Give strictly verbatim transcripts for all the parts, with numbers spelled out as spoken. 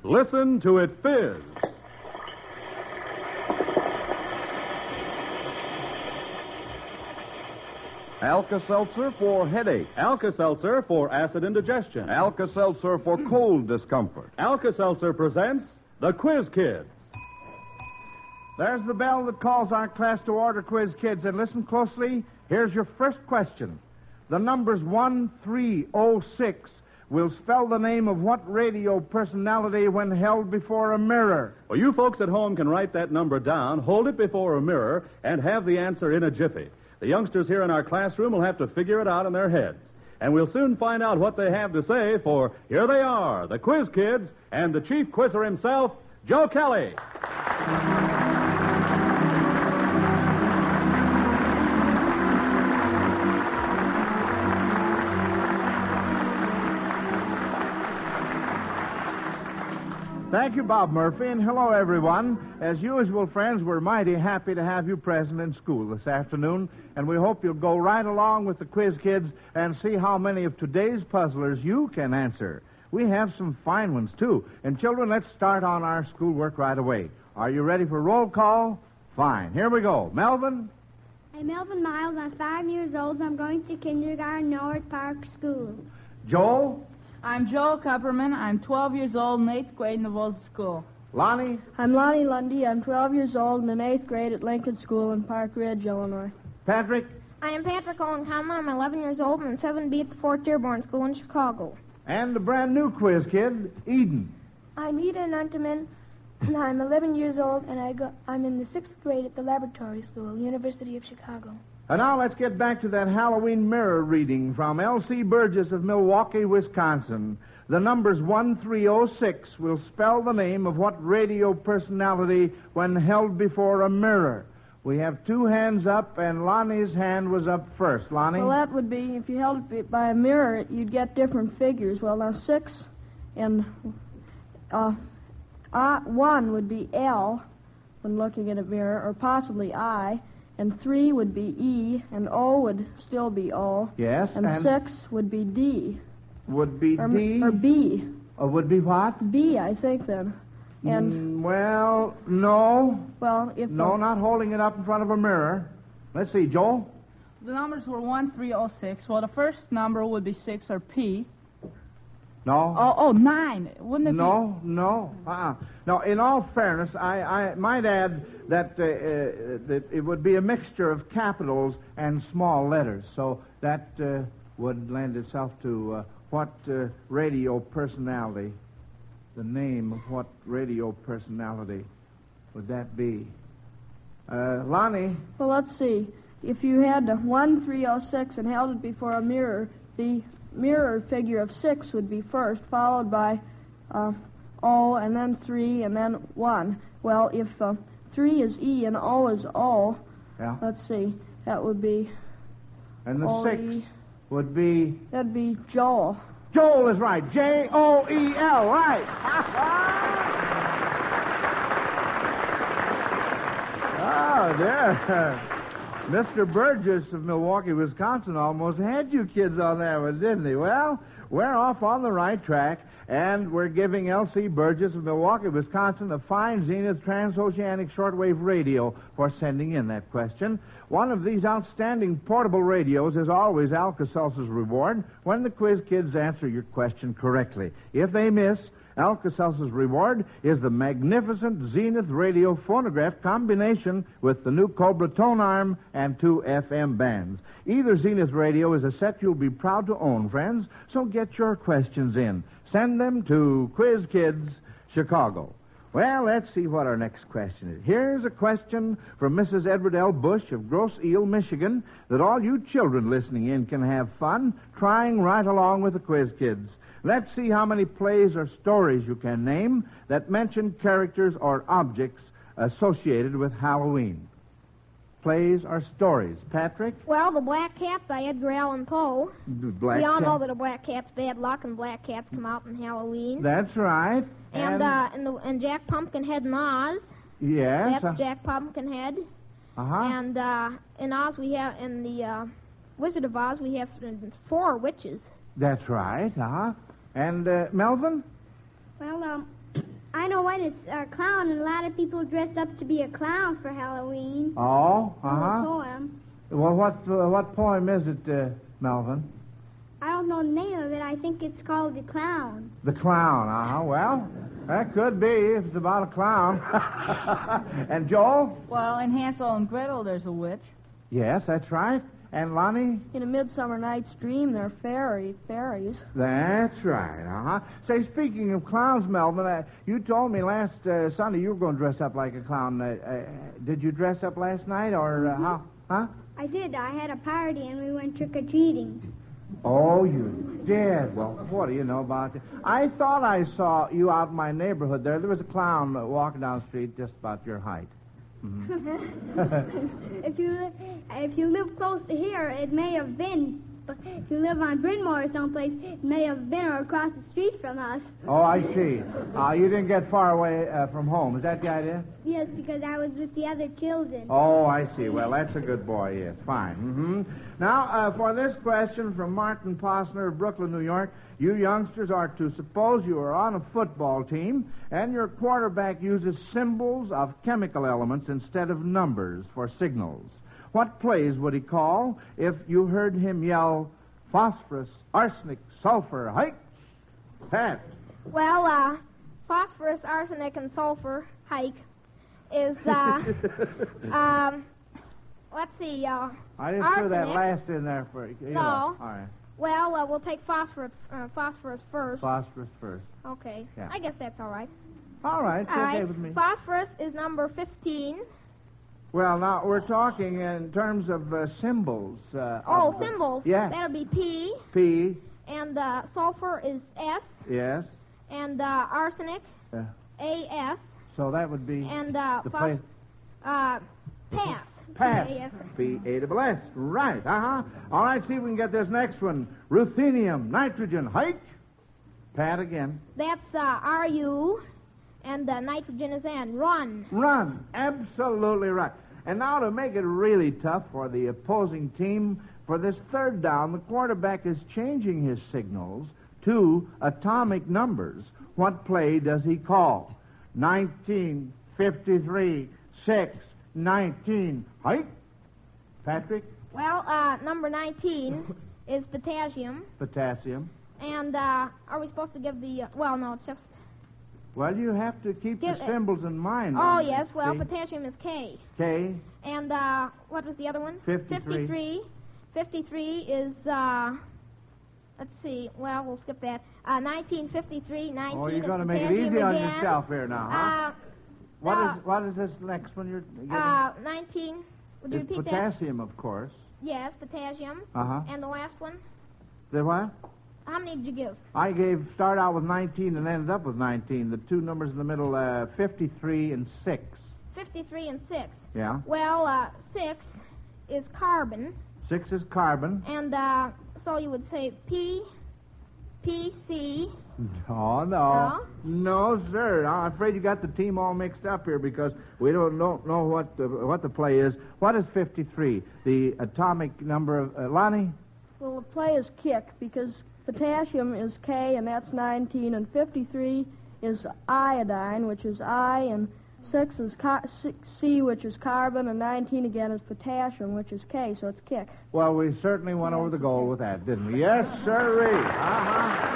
Listen to it fizz. Alka-Seltzer for headache. Alka-Seltzer for acid indigestion. Alka-Seltzer for cold discomfort. Alka-Seltzer presents the Quiz Kids. There's the bell that calls our class to order, Quiz Kids. And listen closely. Here's your first question. The numbers one three oh six will spell the name of what radio personality when held before a mirror? Well, you folks at home can write that number down, hold it before a mirror, and have the answer in a jiffy. The youngsters here in our classroom will have to figure it out in their heads. And we'll soon find out what they have to say, for here they are, the Quiz Kids and the chief quizzer himself, Joe Kelly. Thank you, Bob Murphy, and hello, everyone. As usual, friends, we're mighty happy to have you present in school this afternoon, and we hope you'll go right along with the Quiz Kids and see how many of today's puzzlers you can answer. We have some fine ones, too. And, children, let's start on our schoolwork right away. Are you ready for roll call? Fine. Here we go. Melvin? I'm Melvin Miles. I'm five years old. I'm going to kindergarten, Norwood Park School. Joel? I'm Joel Kupperman. I'm twelve years old in eighth grade in the Volta School. Lonnie? I'm Lonnie Lundy. I'm twelve years old and in eighth grade at Lincoln School in Park Ridge, Illinois. Patrick? I am Patrick Owen Conlon. I'm eleven years old and in seven B at the Fort Dearborn School in Chicago. And the brand new quiz kid, Eden. I'm Eden Unterman. I'm eleven years old and I go, I'm in the sixth grade at the Laboratory School, University of Chicago. And now let's get back to that Halloween mirror reading from L C Burgess of Milwaukee, Wisconsin. The numbers one three oh six will spell the name of what radio personality when held before a mirror. We have two hands up, and Lonnie's hand was up first. Lonnie? Well, that would be, if you held it by a mirror, you'd get different figures. Well, now, six and uh, uh, one would be L when looking at a mirror, or possibly I. And three would be E, and O would still be O. Yes, and, and six would be D. Would be or, D? Or B. Or would be what? B, I think, then. And mm, well, no. Well, if... No, uh, not holding it up in front of a mirror. Let's see, Joel? The numbers were one three oh six. Well, the first number would be six, or P. No. Oh, oh, nine. Wouldn't it no, be? No, no. Uh-uh. Now, in all fairness, I, I might add that, uh, uh, that it would be a mixture of capitals and small letters. So that uh, would lend itself to uh, what uh, radio personality, the name of what radio personality would that be? Uh, Lonnie? Well, let's see. If you had the one three oh six and held it before a mirror, the mirror figure of six would be first, followed by uh, O, and then three, and then one. Well, if uh, three is E and O is O, yeah. Let's see, that would be... And the O-E. six would be... That'd be Joel. Joel is right. J O E L, right. Oh, there. Mister Burgess of Milwaukee, Wisconsin almost had you kids on that one, didn't he? Well, we're off on the right track, and we're giving L C Burgess of Milwaukee, Wisconsin, a fine Zenith transoceanic shortwave radio for sending in that question. One of these outstanding portable radios is always Alka-Seltzer's reward when the quiz kids answer your question correctly. If they miss, Alka-Seltzer's reward is the magnificent Zenith radio phonograph combination with the new Cobra tone arm and two F M bands. Either Zenith radio is a set you'll be proud to own, friends, so get your questions in. Send them to Quiz Kids, Chicago. Well, let's see what our next question is. Here's a question from Missus Edward L. Bush of Grosse Ile, Michigan, that all you children listening in can have fun trying right along with the Quiz Kids. Let's see how many plays or stories you can name that mention characters or objects associated with Halloween. Plays or stories. Patrick? Well, The Black Cat by Edgar Allan Poe. The Black we all Cat. know that a black cat's bad luck and black cats come out in Halloween. That's right. And, and uh, and, the, and Jack Pumpkinhead in Oz. Yes. That's uh, Jack Pumpkinhead. Uh-huh. And uh, in Oz we have, in the uh, Wizard of Oz, we have four witches. That's right, uh-huh. And, uh, Melvin? Well, um, I know what, it's a clown, and a lot of people dress up to be a clown for Halloween. Oh, In the uh-huh. poem. Well, what uh, what poem is it, uh, Melvin? I don't know the name of it. I think it's called The Clown. The Clown, uh-huh. Well, that could be if it's about a clown. And Joel? Well, in Hansel and Gretel, there's a witch. Yes, that's right. And Lonnie? In A Midsummer Night's Dream, they're fairy fairies. That's right, uh-huh. Say, speaking of clowns, Melvin, uh, you told me last uh, Sunday you were going to dress up like a clown. Uh, uh, did you dress up last night, or uh, how? Huh? I did. I had a party, and we went trick-or-treating. Oh, you did? Well, what do you know about it? I thought I saw you out in my neighborhood there. There was a clown uh, walking down the street just about your height. Mm-hmm. if you li- if you live close to here, it may have been. But if you live on Bryn Mawr or someplace, it may have been or across the street from us. Oh, I see. Uh, you didn't get far away uh, from home. Is that the idea? Yes, because I was with the other children. Oh, I see. Well, that's a good boy, yes. Fine. Mm-hmm. Now, uh, for this question from Martin Posner of Brooklyn, New York, you youngsters are to suppose you are on a football team and your quarterback uses symbols of chemical elements instead of numbers for signals. What plays would he call if you heard him yell phosphorus, arsenic, sulfur, hike? Pat. Well, uh, phosphorus, arsenic, and sulfur, hike, is, uh, um, let's see, uh, I didn't arsenic. throw that last in there for you. No. Know. All right. Well, uh, we'll take phosphorus, uh, phosphorus first. Phosphorus first. Okay. Yeah. I guess that's all right. All right. It's All okay right. with me. Phosphorus is number fifteen. Well, now, we're talking in terms of uh, symbols. Uh, Oh, of, symbols. Yeah. That'll be P. P. And uh, sulfur is S. Yes. And uh, arsenic, Uh, A S. so that would be And uh, the phos- place. uh, pass. Pass. P A S. P A double S. Right. Uh-huh. All right, see if we can get this next one. Ruthenium, nitrogen, hike. Pat again. That's uh, R U. And uh, nitrogen is N. Run. Run. Absolutely right. And now to make it really tough for the opposing team, for this third down, the quarterback is changing his signals to atomic numbers. What play does he call? nineteen, fifty-three, six, nineteen. Hike. Patrick? Well, uh, number nineteen is potassium. Potassium. And uh, are we supposed to give the... Uh, well, no, it's just... Well, you have to keep Give the it- symbols in mind. Oh, don't you? yes, well, See? potassium is K. K. And uh, what was the other one? fifty-three. fifty-three. fifty-three is, uh, let's see, well, we'll skip that. Uh, nineteen fifty-three, nineteen Oh, you're is going to make it potassium easy on again. yourself here now, huh? Uh, What uh, is what is this next one you're getting? uh, nineteen, would you It's repeat potassium, of course. that? Yes, potassium. Uh-huh. And the last one? The what? How many did you give? I gave, start out with nineteen and ended up with nineteen. The two numbers in the middle, uh, fifty-three and six. fifty-three and six. Yeah. Well, uh, six is carbon. Six is carbon. And uh, so you would say P, P, C. Oh, no. No, sir. I'm afraid you got the team all mixed up here because we don't know, know what, the, what the play is. What is fifty-three? The atomic number of... Uh, Lonnie? Well, the play is kick because potassium is K, and that's nineteen, and fifty-three is iodine, which is I, and six is car- C, which is carbon, and nineteen again is potassium, which is K, so it's kick. Well, we certainly went over the goal with that, didn't we? Yes, sirree. Uh-huh.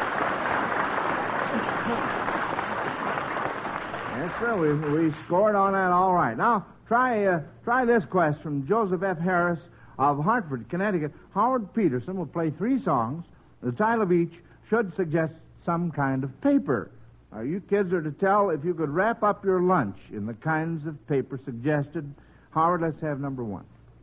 Yes, sir. We, we scored on that all right. Now, try uh, try this quest from Joseph F. Harris of Hartford, Connecticut. Howard Peterson will play three songs. The title of each should suggest some kind of paper. Now, you kids are to tell if you could wrap up your lunch in the kinds of paper suggested. Howard, let's have number one.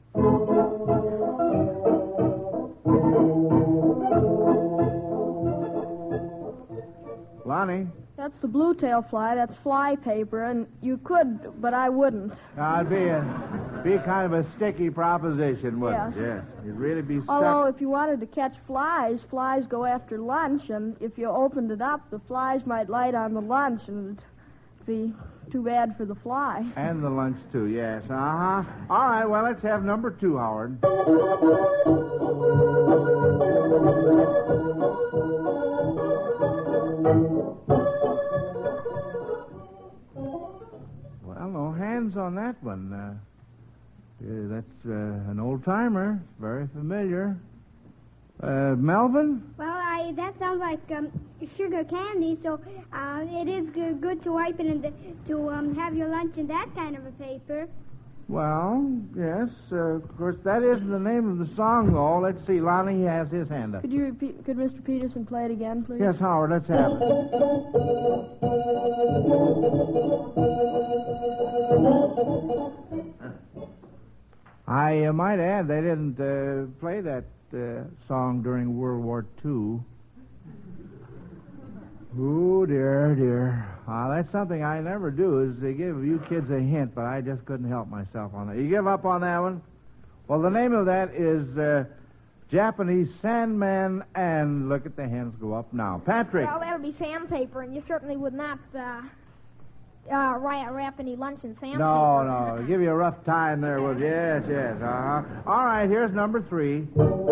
Lonnie? That's the blue-tail fly. That's fly paper, and you could, but I wouldn't. Now, it'd be a, be kind of a sticky proposition, wouldn't it? Yes. Yes. You'd really be stuck. Although, if you wanted to catch flies, flies go after lunch, and if you opened it up, the flies might light on the lunch, and it'd be too bad for the fly. And the lunch, too, yes. Uh-huh. All right, well, let's have number two, Howard. one. Uh, uh, that's uh, an old-timer. Very familiar. Uh, Melvin? Well, I that sounds like um, sugar candy, so uh, it is good, good to ripen and to um, have your lunch in that kind of a paper. Well, yes. Uh, of course, that isn't the name of the song, though. Let's see. Lonnie has his hand up. Could you repeat? Could Mister Peterson play it again, please? Yes, Howard. Let's have it. I uh, might add they didn't uh, play that uh, song during World War Two. Oh, dear, dear. Uh, that's something I never do, is they give you kids a hint, but I just couldn't help myself on that. You give up on that one? Well, the name of that is uh, Japanese Sandman, and look at the hands go up now. Patrick. Well, that would be sandpaper, and you certainly would not uh, uh, wrap, wrap any lunch in sandpaper. No, no. Give you a rough time there with yes, yes. Uh-huh. All right, here's number three.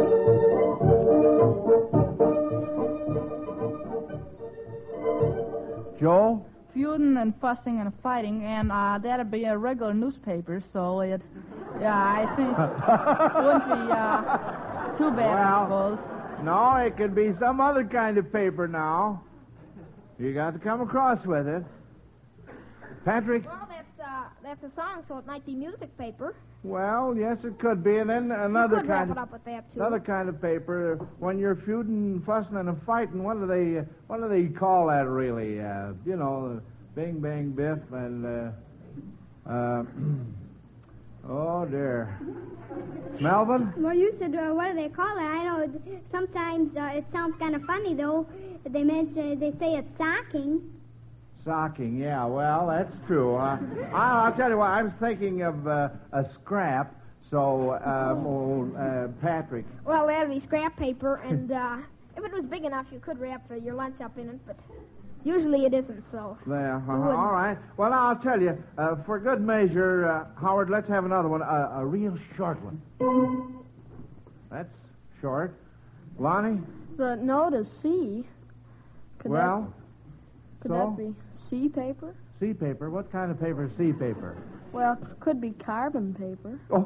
Joe? Feuding and fussing and fighting, and uh, that'd be a regular newspaper, so it, yeah, I think wouldn't be uh, too bad, well, I suppose. No, it could be some other kind of paper now. You got to come across with it. Patrick? Well, that's, uh, that's a song, so it might be music paper. Well, yes, it could be, and then another you could kind wrap of it up with that, too. another kind of paper. When you're feuding, fussing, and fighting, what do they what do they call that really? Uh, you know, Bing Bang Biff and uh, uh, oh dear, Melvin. Well, you said uh, what do they call it? I know sometimes uh, it sounds kind of funny though. They mention they say it's socking. Socking, yeah, well, that's true. Uh, I'll, I'll tell you what, I was thinking of uh, a scrap, so, um, old uh, Patrick. Well, that'd be scrap paper, and uh, if it was big enough, you could wrap uh, your lunch up in it, but usually it isn't, so. Yeah, uh-huh. All right. Well, I'll tell you, uh, for good measure, uh, Howard, let's have another one, uh, a real short one. That's short. Lonnie? The note is C. Could well, that, could so? that be C paper? C paper? What kind of paper is C paper? Well, it could be carbon paper. Oh.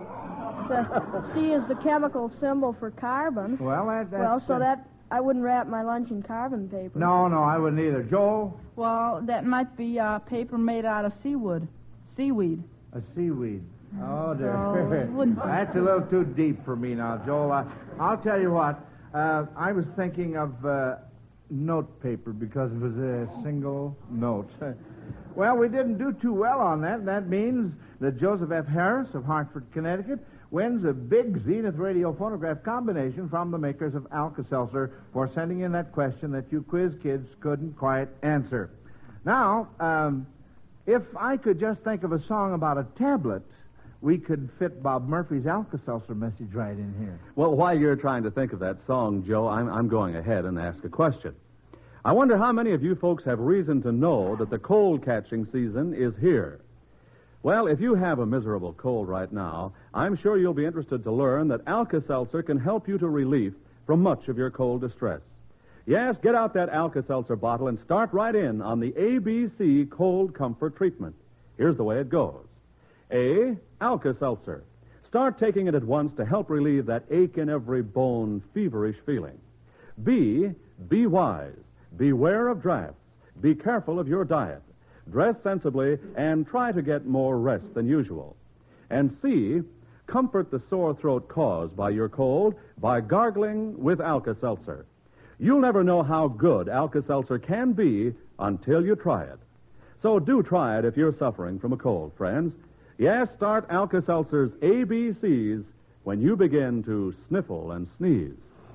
The C is the chemical symbol for carbon. Well, that, that's... Well, so that... I wouldn't wrap my lunch in carbon paper. No, no, I wouldn't either. Joel? Well, that might be uh, paper made out of seawood. Seaweed. A seaweed. Oh, dear. So, that's a little too deep for me now, Joel. I, I'll tell you what. Uh, I was thinking of uh, note paper because it was a single note. Well, we didn't do too well on that. That means that Joseph F. Harris of Hartford, Connecticut, wins a big Zenith radio phonograph combination from the makers of Alka-Seltzer for sending in that question that you quiz kids couldn't quite answer. Now, um, if I could just think of a song about a tablet, we could fit Bob Murphy's Alka-Seltzer message right in here. Well, while you're trying to think of that song, Joe, I'm, I'm going ahead and ask a question. I wonder how many of you folks have reason to know that the cold-catching season is here. Well, if you have a miserable cold right now, I'm sure you'll be interested to learn that Alka-Seltzer can help you to relief from much of your cold distress. Yes, get out that Alka-Seltzer bottle and start right in on the A B C Cold Comfort Treatment. Here's the way it goes. A, Alka-Seltzer. Start taking it at once to help relieve that ache in every bone, feverish feeling. B, be wise. Beware of drafts. Be careful of your diet. Dress sensibly and try to get more rest than usual. And C, comfort the sore throat caused by your cold by gargling with Alka-Seltzer. You'll never know how good Alka-Seltzer can be until you try it. So do try it if you're suffering from a cold, friends. Yes, start Alka-Seltzer's A B Cs when you begin to sniffle and sneeze.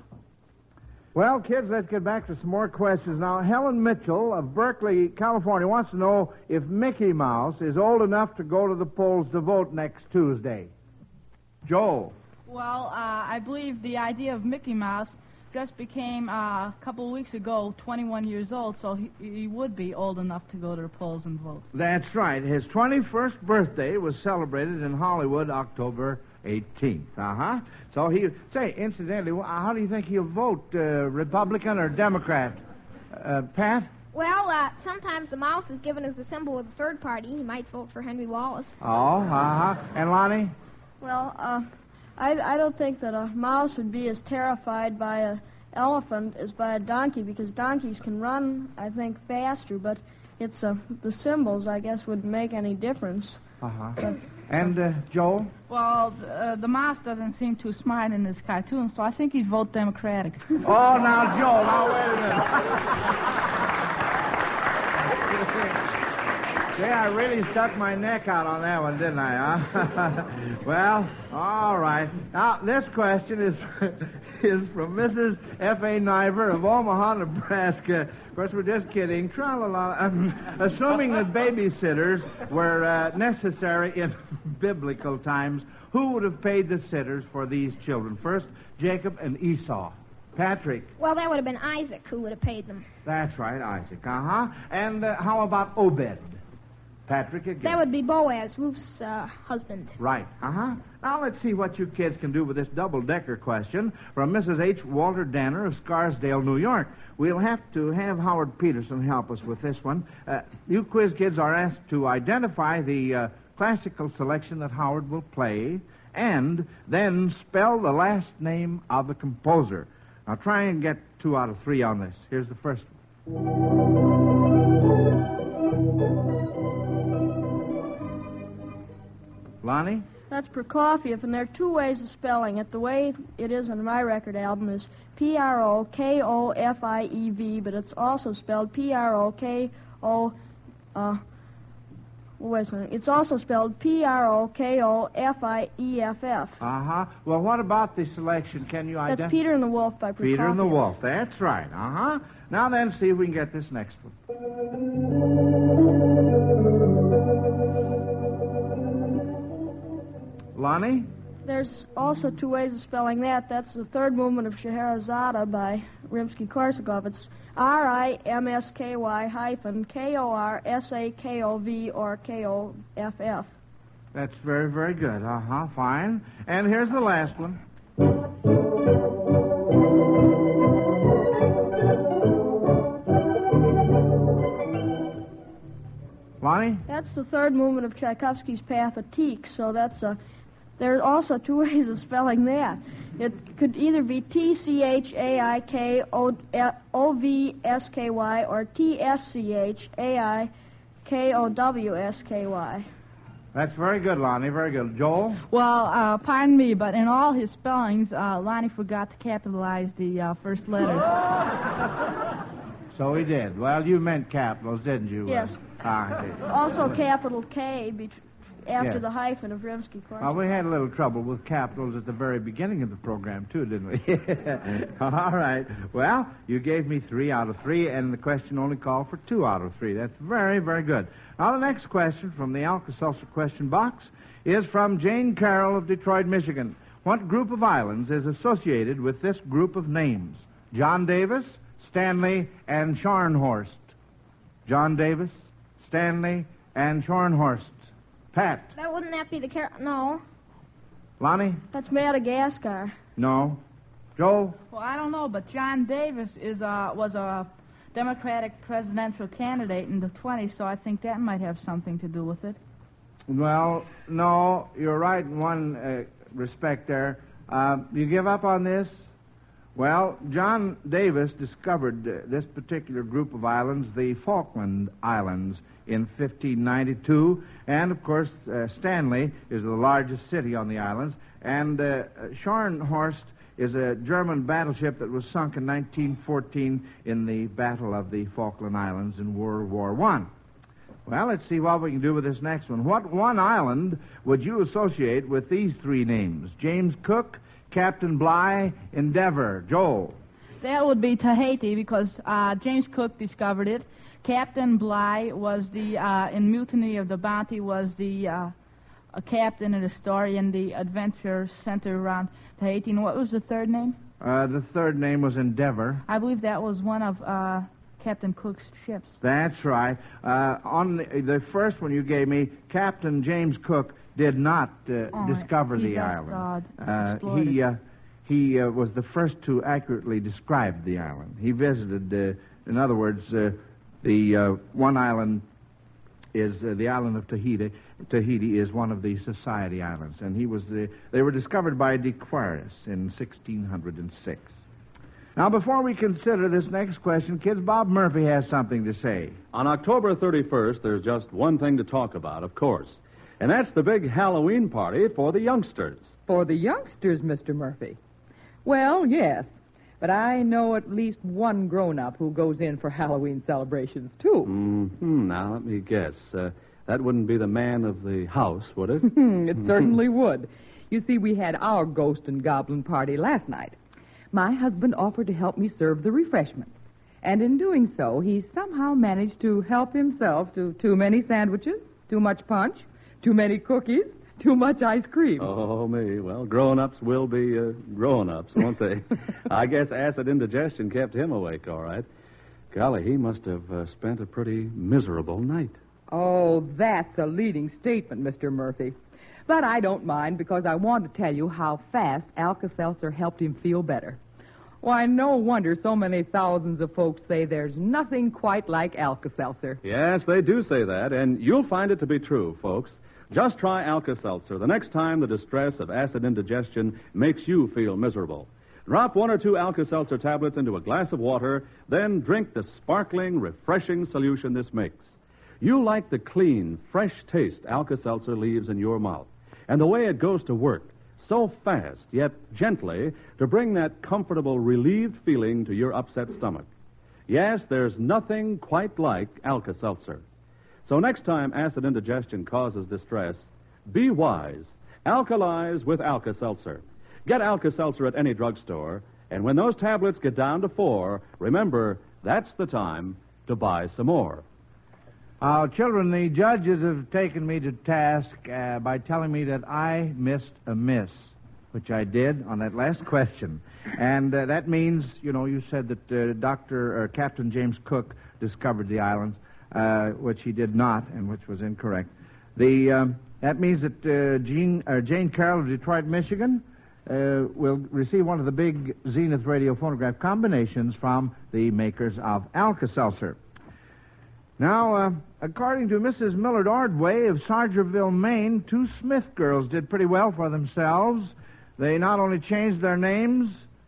Well, kids, let's get back to some more questions. Now, Helen Mitchell of Berkeley, California, wants to know if Mickey Mouse is old enough to go to the polls to vote next Tuesday. Joel. Well, uh, I believe the idea of Mickey Mouse just became, uh, a couple of weeks ago, twenty-one years old, so he, he would be old enough to go to the polls and vote. That's right. His twenty-first birthday was celebrated in Hollywood October eighteenth. Uh-huh. So he... Say, incidentally, how do you think he'll vote, uh, Republican or Democrat? Uh, Pat? Well, uh, sometimes the mouse is given as the symbol of the third party. You might vote for Henry Wallace. Oh, uh-huh. And Lonnie? Well, uh, I, I don't think that a mouse would be as terrified by a elephant as by a donkey, because donkeys can run, I think, faster, but it's uh, the symbols, I guess, wouldn't make any difference. Uh-huh. But, and, uh, Joel? Well, uh, the mouse doesn't seem too smart in this cartoon, so I think he'd vote Democratic. Oh, now, Joel, now, wait a minute. Yeah, I really stuck my neck out on that one, didn't I, huh? Well, all right. Now, this question is is from Missus F A. Niver of Omaha, Nebraska. Of course, we're just kidding. Tra-la-la. Um, assuming that babysitters were uh, necessary in biblical times, who would have paid the sitters for these children? First, Jacob and Esau. Patrick. Well, that would have been Isaac who would have paid them. That's right, Isaac. Uh-huh. And uh, how about Obed? Patrick again. That would be Boaz, Ruth's uh, husband. Right. Uh-huh. Now let's see what you kids can do with this double-decker question from Missus H. Walter Danner of Scarsdale, New York. We'll have to have Howard Peterson help us with this one. Uh, you quiz kids are asked to identify the uh, classical selection that Howard will play and then spell the last name of the composer. Now try and get two out of three on this. Here's the first one. Lonnie? That's Prokofiev, and there are two ways of spelling it. The way it is on my record album is P R O K O F I E V, but it's also spelled P R O K O... Uh, wait a minute. It's also spelled P R O K O F I E F F. Uh-huh. Well, what about the selection? Can you identify? That's Peter and the Wolf by Prokofiev. Peter and the Wolf. That's right. Uh-huh. Now then, see if we can get this next one. Lonnie? There's also two ways of spelling that. That's the third movement of Scheherazade by Rimsky-Korsakov. It's R I M S K Y hyphen K O R S A K O V or K O F F. That's very, very good. Uh-huh, fine. And here's the last one. Lonnie? That's the third movement of Tchaikovsky's Pathétique, so that's a... There are also two ways of spelling that. It could either be T C H A I K O V S K Y or T S C H A I K O W S K Y. That's very good, Lonnie. Very good. Joel? Well, uh, pardon me, but in all his spellings, uh, Lonnie forgot to capitalize the uh, first letter. So he did. Well, you meant capitals, didn't you? Yes. Uh, ah, I see. Also capital K be- after Yes. the hyphen of Rimsky-Korsakov. Well, we had a little trouble with capitals at the very beginning of the program, too, didn't we? All right. Well, you gave me three out of three, and the question only called for two out of three. That's very, very good. Now, the next question from the Alka-Seltzer question box is from Jane Carroll of Detroit, Michigan. What group of islands is associated with this group of names? John Davis, Stanley, and Scharnhorst. John Davis, Stanley, and Scharnhorst. Pat. That wouldn't that be the Car... No. Lonnie? That's Madagascar. No. Joel? Well, I don't know, but John Davis is uh, was a Democratic presidential candidate in the twenties, so I think that might have something to do with it. Well, no, you're right in one uh, respect there. Uh, you give up on this? Well, John Davis discovered uh, this particular group of islands, the Falkland Islands, in fifteen ninety-two. And, of course, uh, Stanley is the largest city on the islands. And uh, Scharnhorst is a German battleship that was sunk in nineteen fourteen in the Battle of the Falkland Islands in World War One. Well, let's see what we can do with this next one. What one island would you associate with these three names? James Cook, Captain Bligh, Endeavour. Joel. That would be Tahiti because uh, James Cook discovered it. Captain Bligh was the, uh, in Mutiny of the Bounty, was the uh, a captain in the story, and the adventure centered around Tahiti. And what was the third name? Uh, the third name was Endeavour. I believe that was one of uh, Captain Cook's ships. That's right. Uh, on the, the first one you gave me, Captain James Cook did not uh, Oh, discover he the just, island. uh, explored he it. uh, he uh, was the first to accurately describe the island. He visited, uh, in other words, uh, The uh, one island is uh, the island of Tahiti. Tahiti is one of the Society Islands, and he was the. They were discovered by de Quirus in sixteen hundred six. Now, before we consider this next question, kids, Bob Murphy has something to say. On October thirty-first, there's just one thing to talk about, of course, and that's the big Halloween party for the youngsters. For the youngsters, Mister Murphy? Well, yes. But I know at least one grown-up who goes in for Halloween celebrations, too. Mm-hmm. Now, let me guess. Uh, that wouldn't be the man of the house, would it? It certainly would. You see, we had our ghost and goblin party last night. My husband offered to help me serve the refreshments. And in doing so, he somehow managed to help himself to too many sandwiches, too much punch, too many cookies, too much ice cream. Oh, me. Well, grown-ups will be uh, grown-ups, won't they? I guess acid indigestion kept him awake, all right. Golly, he must have uh, spent a pretty miserable night. Oh, that's a leading statement, Mister Murphy. But I don't mind because I want to tell you how fast Alka-Seltzer helped him feel better. Why, no wonder so many thousands of folks say there's nothing quite like Alka-Seltzer. Yes, they do say that, and you'll find it to be true, folks. Just try Alka-Seltzer the next time the distress of acid indigestion makes you feel miserable. Drop one or two Alka-Seltzer tablets into a glass of water, then drink the sparkling, refreshing solution this makes. You'll like the clean, fresh taste Alka-Seltzer leaves in your mouth, and the way it goes to work, so fast, yet gently, to bring that comfortable, relieved feeling to your upset stomach. Yes, there's nothing quite like Alka-Seltzer. So next time acid indigestion causes distress, be wise. Alkalize with Alka-Seltzer. Get Alka-Seltzer at any drugstore, and when those tablets get down to four, remember, that's the time to buy some more. Uh, children, the judges have taken me to task uh, by telling me that I missed a miss, which I did on that last question. And uh, that means, you know, you said that uh, Doctor or Captain James Cook discovered the islands. Uh, which he did not, and which was incorrect. The um, that means that uh, Jean, uh, Jane Carroll of Detroit, Michigan, uh, will receive one of the big Zenith radio phonograph combinations from the makers of Alka-Seltzer. Now, uh, according to Missus Millard Ordway of Sargerville, Maine, two Smith girls did pretty well for themselves. They not only changed their names.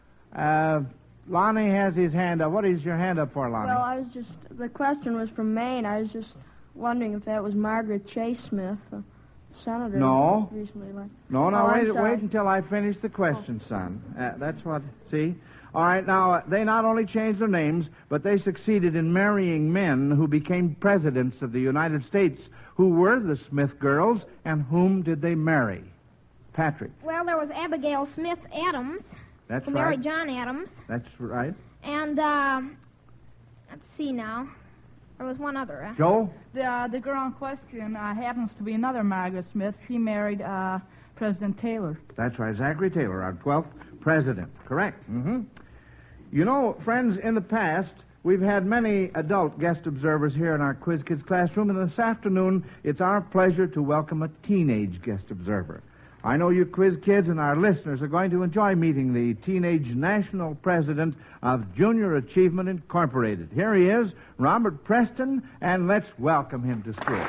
Uh, Lonnie has his hand up. What is your hand up for, Lonnie? Well, I was just, the question was from Maine. I was just wondering if that was Margaret Chase Smith, a senator. No. Recently elected. No, no, oh, wait, wait until I finish the question, oh. son. Uh, that's what, see? All right, now, uh, they not only changed their names, but they succeeded in marrying men who became presidents of the United States. Who were the Smith girls, and whom did they marry? Patrick. Well, there was Abigail Smith Adams. That's who right. married John Adams. That's right. And, uh, let's see now. There was one other. Uh, Joe? The, uh, the girl in question uh, happens to be another Margaret Smith. She married uh, President Taylor. That's right, Zachary Taylor, our twelfth president. Correct. Mm-hmm. You know, friends, in the past, we've had many adult guest observers here in our Quiz Kids classroom, and this afternoon, it's our pleasure to welcome a teenage guest observer. I know you Quiz Kids and our listeners are going to enjoy meeting the teenage national president of Junior Achievement Incorporated. Here he is, Robert Preston, and let's welcome him to school.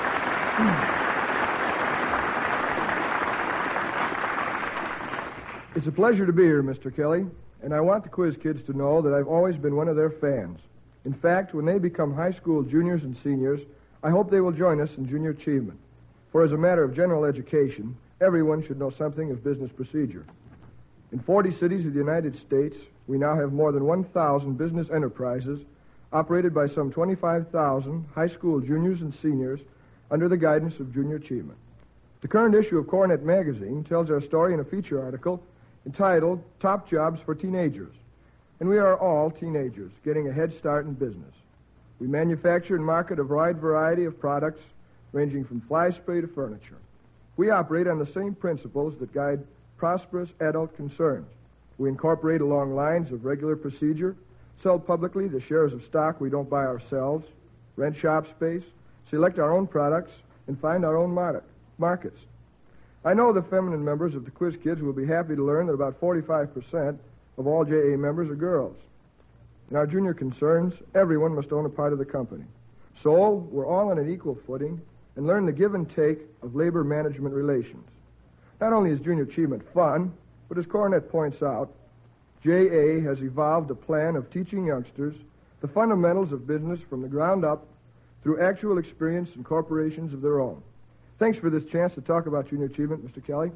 It's a pleasure to be here, Mister Kelly, and I want the Quiz Kids to know that I've always been one of their fans. In fact, when they become high school juniors and seniors, I hope they will join us in Junior Achievement. For as a matter of general education, everyone should know something of business procedure. In forty cities of the United States, we now have more than one thousand business enterprises operated by some twenty-five thousand high school juniors and seniors under the guidance of Junior Achievement. The current issue of Coronet Magazine tells our story in a feature article entitled Top Jobs for Teenagers. And we are all teenagers getting a head start in business. We manufacture and market a wide variety of products ranging from fly spray to furniture. We operate on the same principles that guide prosperous adult concerns. We incorporate along lines of regular procedure, sell publicly the shares of stock we don't buy ourselves, rent shop space, select our own products, and find our own market, markets. I know the feminine members of the Quiz Kids will be happy to learn that about forty-five percent of all J A members are girls. In our junior concerns, everyone must own a part of the company. So, we're all on an equal footing and learn the give and take of labor management relations. Not only is junior achievement fun, but as Coronet points out, J A has evolved a plan of teaching youngsters the fundamentals of business from the ground up through actual experience in corporations of their own. Thanks for this chance to talk about junior achievement, Mister Kelly.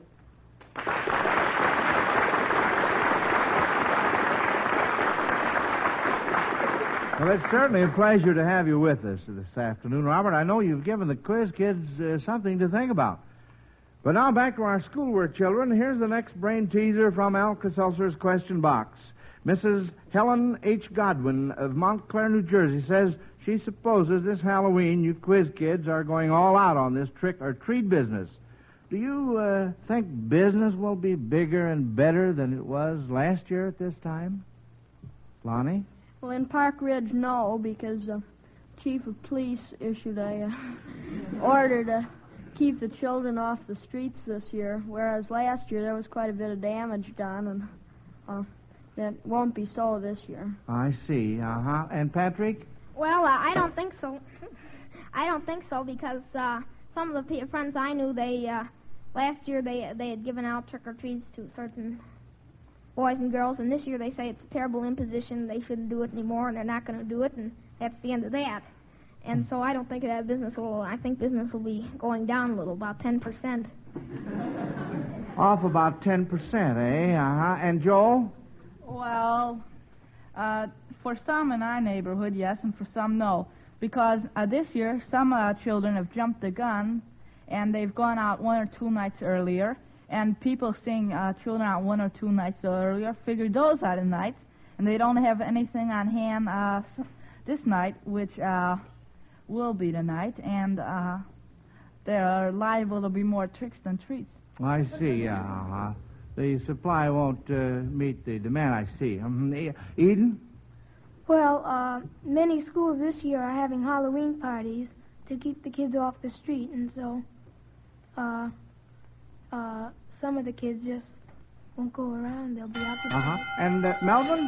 Well, it's certainly a pleasure to have you with us this afternoon, Robert. I know you've given the quiz kids uh, something to think about. But now back to our schoolwork, children. Here's the next brain teaser from Alka-Seltzer's question box. Missus Helen H. Godwin of Montclair, New Jersey, says she supposes this Halloween you quiz kids are going all out on this trick-or-treat business. Do you uh, think business will be bigger and better than it was last year at this time? Lonnie? Well, in Park Ridge, no, because the chief of police issued a uh, order to keep the children off the streets this year, whereas last year there was quite a bit of damage done, and uh, that won't be so this year. I see. Uh-huh. And Patrick? Well, uh, I don't think so. I don't think so because uh, some of the p- friends I knew, they uh, last year they they had given out trick-or-treats to certain boys and girls, and this year they say it's a terrible imposition. They shouldn't do it anymore, and they're not going to do it, and that's the end of that. And so I don't think that business will, I think business will be going down a little, about ten percent. Off about ten percent, eh? Uh-huh. And Joel? Well, uh, for some in our neighborhood, yes, and for some, no. Because uh, this year, some uh, children have jumped the gun, and they've gone out one or two nights earlier, and people seeing uh, children out one or two nights earlier figured those out at night, and they don't have anything on hand uh, this night, which uh, will be tonight, and uh, they're liable to be more tricks than treats. I see. Uh-huh. The supply won't uh, meet the demand, I see. Um, Eden? Well, uh, many schools this year are having Halloween parties to keep the kids off the street, and so uh, uh, some of the kids just won't go around. They'll be out the Uh-huh. And uh, Melvin?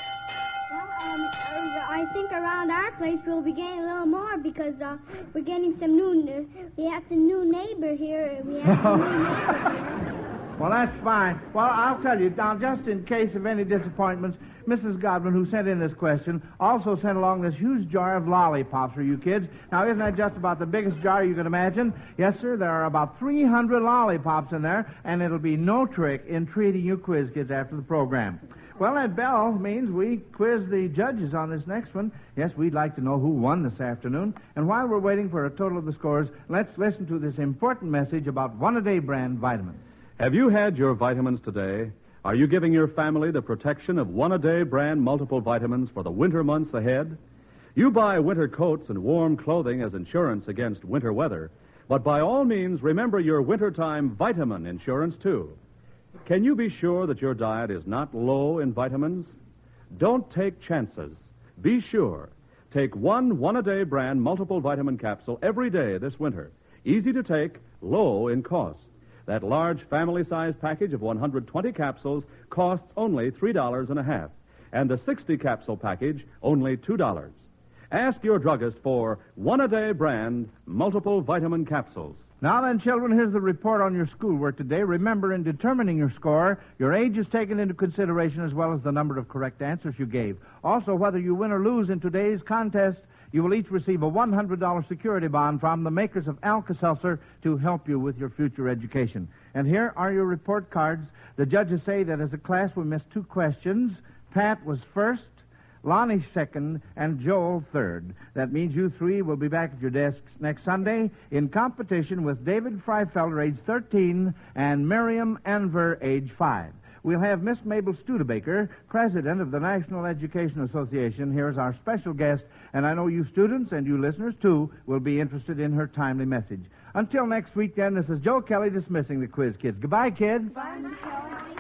Well, um, I think around our place we'll be getting a little more because uh, we're getting some new, we have some new neighbor here. We have some new neighbor here. Well, that's fine. Well, I'll tell you, now, just in case of any disappointments, Missus Godwin, who sent in this question, also sent along this huge jar of lollipops for you kids. Now, isn't that just about the biggest jar you can imagine? Yes, sir, there are about three hundred lollipops in there, and it'll be no trick in treating you quiz kids after the program. Well, that bell means we quiz the judges on this next one. Yes, we'd like to know who won this afternoon. And while we're waiting for a total of the scores, let's listen to this important message about One-A-Day brand vitamins. Have you had your vitamins today? Are you giving your family the protection of One-A-Day brand multiple vitamins for the winter months ahead? You buy winter coats and warm clothing as insurance against winter weather, but by all means remember your wintertime vitamin insurance, too. Can you be sure that your diet is not low in vitamins? Don't take chances. Be sure. Take one One-A-Day brand multiple vitamin capsule every day this winter. Easy to take, low in cost. That large family-sized package of one hundred twenty capsules costs only three dollars and a half, and the sixty capsule package only two dollars. Ask your druggist for One-A-Day brand multiple vitamin capsules. Now then, children, here's the report on your schoolwork today. Remember, in determining your score, your age is taken into consideration as well as the number of correct answers you gave. Also, whether you win or lose in today's contest, you will each receive a one hundred dollars security bond from the makers of Alka-Seltzer to help you with your future education. And here are your report cards. The judges say that as a class we missed two questions. Pat was first, Lonnie second, and Joel third. That means you three will be back at your desks next Sunday in competition with David Freifelder, age thirteen, and Miriam Enver, age five. We'll have Miss Mabel Studebaker, president of the National Education Association, here as our special guest, and I know you students and you listeners, too, will be interested in her timely message. Until next week, then, this is Joe Kelly dismissing the quiz kids. Goodbye, kids. Bye, Miss Kelly.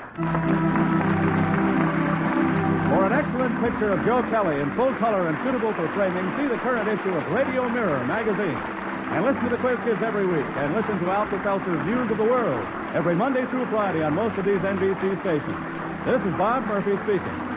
For an excellent picture of Joe Kelly in full color and suitable for framing, see the current issue of Radio Mirror magazine. And listen to the Quiz Kids every week, and listen to Alka-Seltzer's Views of the World every Monday through Friday on most of these N B C stations. This is Bob Murphy speaking.